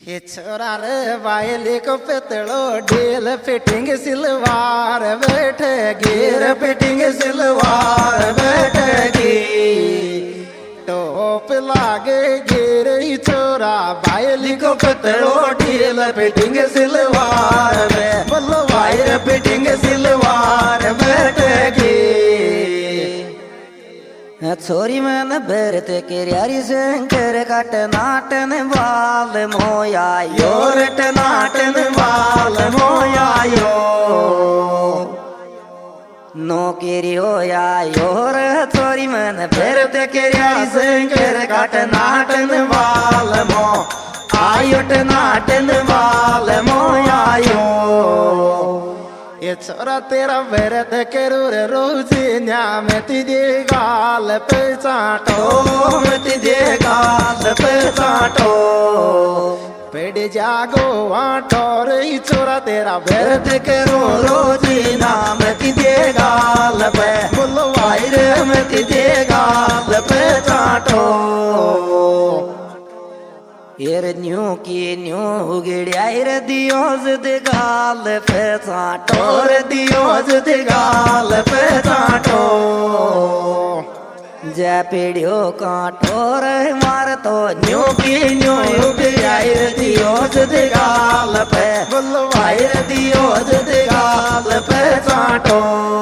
ये छोरा रे वायली को पितलो ढील फिटिंग सिलवार बैठेगी रे फिटिंग सिलवार बैठेगी टोप लागेगी रे छोरा वायली को पितलो ढील फिटिंग सिलवार में बोलो वायर फिटिंग सिलवार बैठेगी छोरी मन बेरते किरियारी शंकर कट नाटन बाल मोया योरट नाटन बाल मोया यो नो केरी होया योर छोरी मन बेरते किरियारी शंकर कट नाटन बाल मो आयोट नाटन बाल मोया यो ये छोरा तेरा भरत करूर रोजी न्याम तुझे गाल पे चाटो तुझे गाल पे चाटो पेड़ जागो आटो रे छोरा तेरा भरत करो रोजी नाम तुझे गाल पे बोलो वायर में तुझे गाल पे चाटो एर न्यू की न्यू उगड़ियार दियोज दे गाल पे चाटो रे दियोज दे गाल पे चाटो जय पेड़ियो काटो रे मार तो न्यू की न्यू उगड़ियार दियोज दे गाल पे बोलो वायर दियोज दे गाल पे चाटो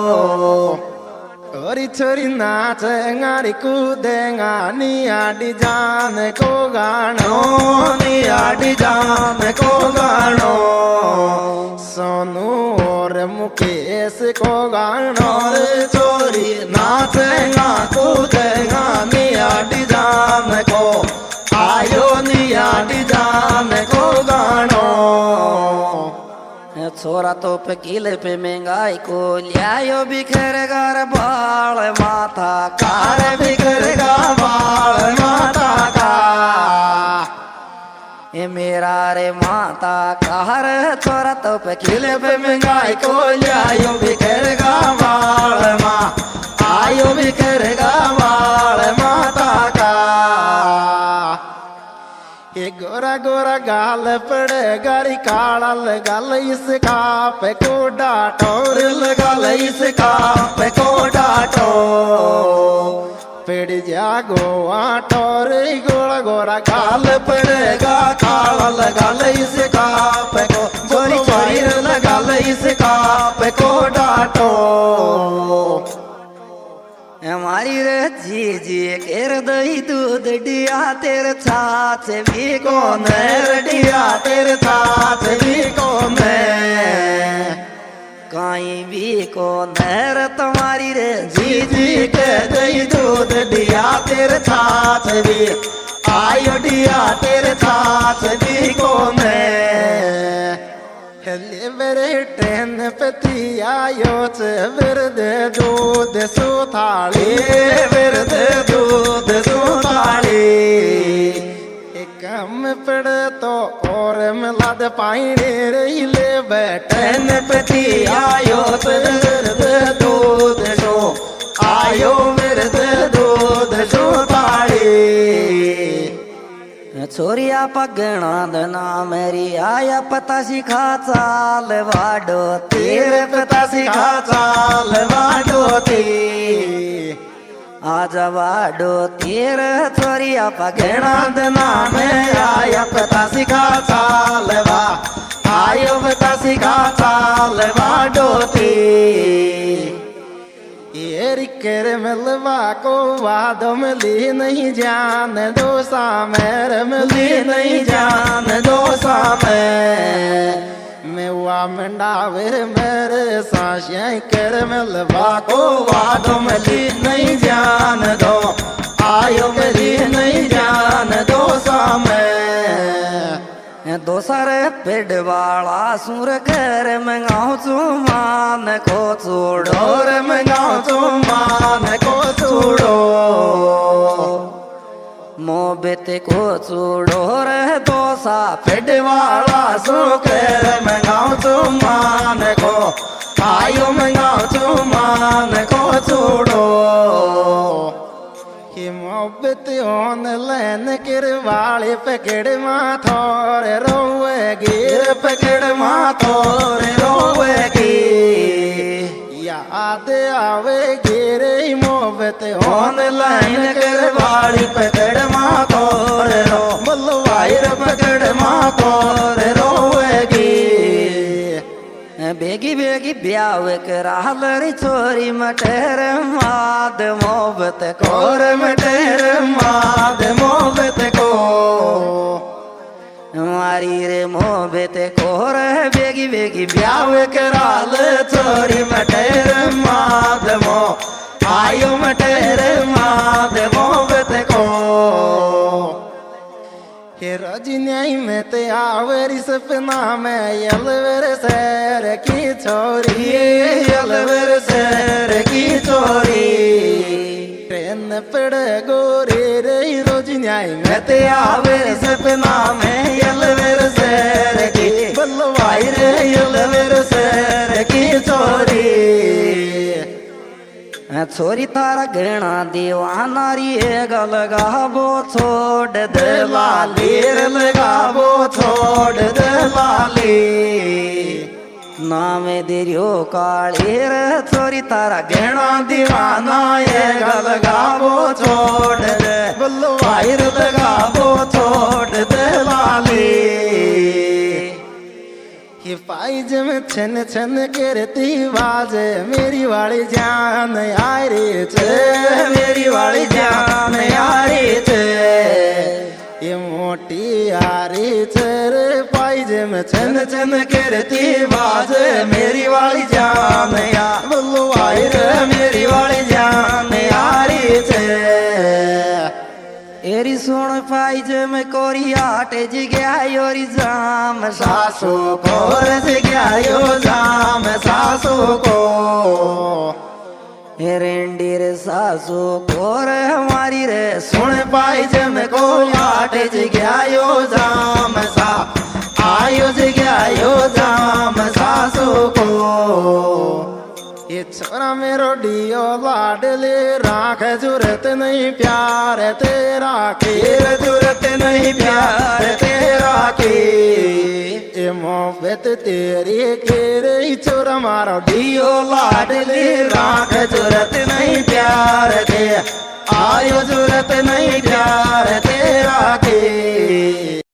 छोरी छोरी नाच गाड़ी कूदेगा नी आडी जान को गानो नी आडी जान को गानो सोनू और मुकेश को गानो रे छोरी नाचेगा कूदेगा नी आडी जान को आयो नी आडी जान को गानो छोरा तो पे किले पे महंगाई को लियायो बिखरेगा रे बाल माथा कार बिखरेगा बाल माथा का ये मेरा रे माता कार छोरा तो पे किले पे महंगाई को लियायो बिखरेगा बाल मा आयो बिखरेगा बाल माता का ये गोरा गोरा गाल पड़े गाड़ी काला लगाल इस काप को डाटो लगाल इस काप को डाटो पेड़ जागो आटो रे गोरा गोरा गाल पड़ेगा काला लगाल इस काप को गोरी वायर लगाल इस काप को डाटो हमारी रे जी जी केर दही दूध डिया तेरे छाछ भी कौन है डिया तेरे छाछ भी कौन है कहीं भी कौन है तुम्हारी रे जी जी के दही दूध डिया तेरे छाछ भी आयो डिया तेरे छाछ भी कौन है ले मेरे ट्रेन पे थी आयो चे विरद दूध सुथाली विरद दूध सुथाली कम पड़े तो और मिला दे पाइने रे ले बैठन पे थी आयो चे विरद दूध सो आयो विरद दूध सुथाली छोरिया पगना दना मेरी आया पता सिखा चाल वाडो तेरे पता सिखा चाल वाडो ती आज वाडो तेरे छोरिया पगना दना में आया पता सिखा चाल वा आयो पता सिखा चाल वाडो ती कर मिलवा को वादो मिली नहीं जान दो सामेर मिली नहीं जान दो मैं हुआ मंडावे मेरे साशियाँ कर मिलवा को वादो मिली नहीं जान दो आयो मिली नहीं जान दो दो सारे पेड़ वाला सुर कर मंगाओ चुमान को छोड़ो रे मंगाओ चुमान को छोड़ो मोहब्बत को छोड़ो रे दो सा पेड़ वाला सुर कर मंगाओ चुमान को आयो मंगाओ चुमान को छोड़ो मोहब्बत मोहब्बत ऑनलाइन करवाले पकड़ माथोर रोवेगी पकड़ माथोर रोवेगी याद आवेगी रे मोहब्बत ऑनलाइन करवाली पकड़ माथोर रो मलवायर पकड़ माथोर रोवेगी बेगी बेगी ब्याह कराल रे छोरी मटेर माद मोहब्बत कोर मटेर माद मोहब्बत को मारी रे मोहब्बत कोर बेगी बेगी ब्याह कराल छोरी मटेर माद मो आयो मटेर माद मोहब्बत को हे रजनी में ते आवरी सपना में यलवर सैर की छोरी यलवर सैर की छोरी ट्रेन पड़ गोरे रे रजनी में ते आवरी सपना में यलवर सैर की बलवाई रे यलवर सैर की छोरी छोरी तारा गणा दीवाना री गल लगाबो छोड़ दे लाली लगाबो छोड़ दे लाली नाम दिरियो काली रे छोरी तारा गणा दीवाना ये गल लगाबो छोड़ दे बलवाई लगाबो छोड़ दे लाली ये पाइज में छन छन करती बाजे मेरी वाली जान यारी चे मेरी वाली जान यारी चे ये मोटी यारी चे रे पाइज में छन छन करती बाजे मेरी वाली जान या बलवाई रे मेरी वाली जान यारी चे एरी सुन पाइज में कोरी आटे जिग्यायोरी जाम सासू कोर जिग्यायो जाम सासू को रेंडी रे सासू कोर हमारी रे सुन पाइज में कोरी आटे जिग्यायो जाम सा आयो जिग्यायो जाम सासू को ये छोरा मेरो डियो लाडले राख जरूरत नहीं प्यार तेरा की जरूरत नहीं प्यार तेरा की ये मोहब्बत तेरी के रे छोरा मारो डियो लाडले राख जरूरत नहीं प्यार के आयो जरूरत नहीं प्यार तेरा की।